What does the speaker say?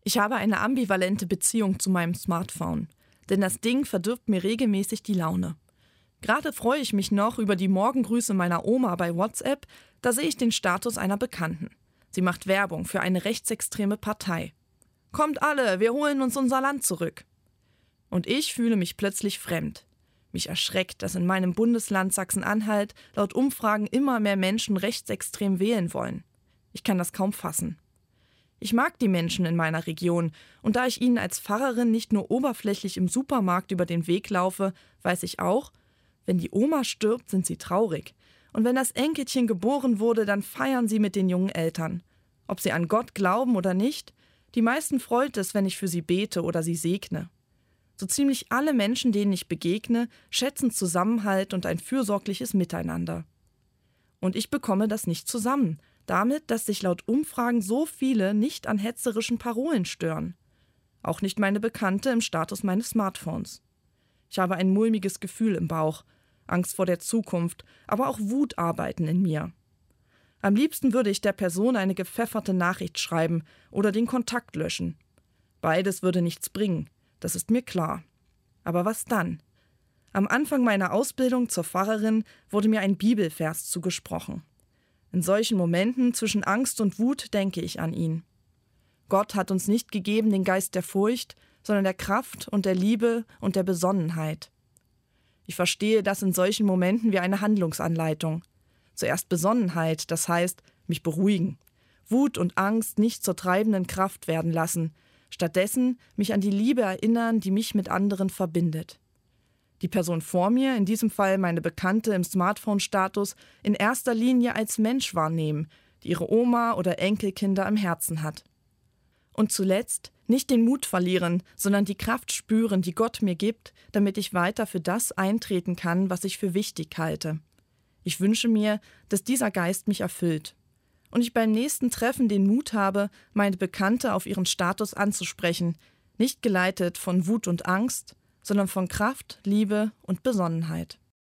Ich habe eine ambivalente Beziehung zu meinem Smartphone, denn das Ding verdirbt mir regelmäßig die Laune. Gerade freue ich mich noch über die Morgengrüße meiner Oma bei WhatsApp, da sehe ich den Status einer Bekannten. Sie macht Werbung für eine rechtsextreme Partei. Kommt alle, wir holen uns unser Land zurück. Und ich fühle mich plötzlich fremd. Mich erschreckt, dass in meinem Bundesland Sachsen-Anhalt laut Umfragen immer mehr Menschen rechtsextrem wählen wollen. Ich kann das kaum fassen. Ich mag die Menschen in meiner Region und da ich ihnen als Pfarrerin nicht nur oberflächlich im Supermarkt über den Weg laufe, weiß ich auch, wenn die Oma stirbt, sind sie traurig. Und wenn das Enkelchen geboren wurde, dann feiern sie mit den jungen Eltern. Ob sie an Gott glauben oder nicht, die meisten freut es, wenn ich für sie bete oder sie segne. So ziemlich alle Menschen, denen ich begegne, schätzen Zusammenhalt und ein fürsorgliches Miteinander. Und ich bekomme das nicht zusammen, damit, dass sich laut Umfragen so viele nicht an hetzerischen Parolen stören. Auch nicht meine Bekannte im Status meines Smartphones. Ich habe ein mulmiges Gefühl im Bauch, Angst vor der Zukunft, aber auch Wut arbeiten in mir. Am liebsten würde ich der Person eine gepfefferte Nachricht schreiben oder den Kontakt löschen. Beides würde nichts bringen, das ist mir klar. Aber was dann? Am Anfang meiner Ausbildung zur Pfarrerin wurde mir ein Bibelvers zugesprochen. In solchen Momenten zwischen Angst und Wut denke ich an ihn. Gott hat uns nicht gegeben den Geist der Furcht, sondern der Kraft und der Liebe und der Besonnenheit. Ich verstehe das in solchen Momenten wie eine Handlungsanleitung. Zuerst Besonnenheit, das heißt, mich beruhigen. Wut und Angst nicht zur treibenden Kraft werden lassen. Stattdessen mich an die Liebe erinnern, die mich mit anderen verbindet. Die Person vor mir, in diesem Fall meine Bekannte im Smartphone-Status, in erster Linie als Mensch wahrnehmen, die ihre Oma oder Enkelkinder am Herzen hat. Und zuletzt nicht den Mut verlieren, sondern die Kraft spüren, die Gott mir gibt, damit ich weiter für das eintreten kann, was ich für wichtig halte. Ich wünsche mir, dass dieser Geist mich erfüllt. Und ich beim nächsten Treffen den Mut habe, meine Bekannte auf ihren Status anzusprechen, nicht geleitet von Wut und Angst, sondern von Kraft, Liebe und Besonnenheit.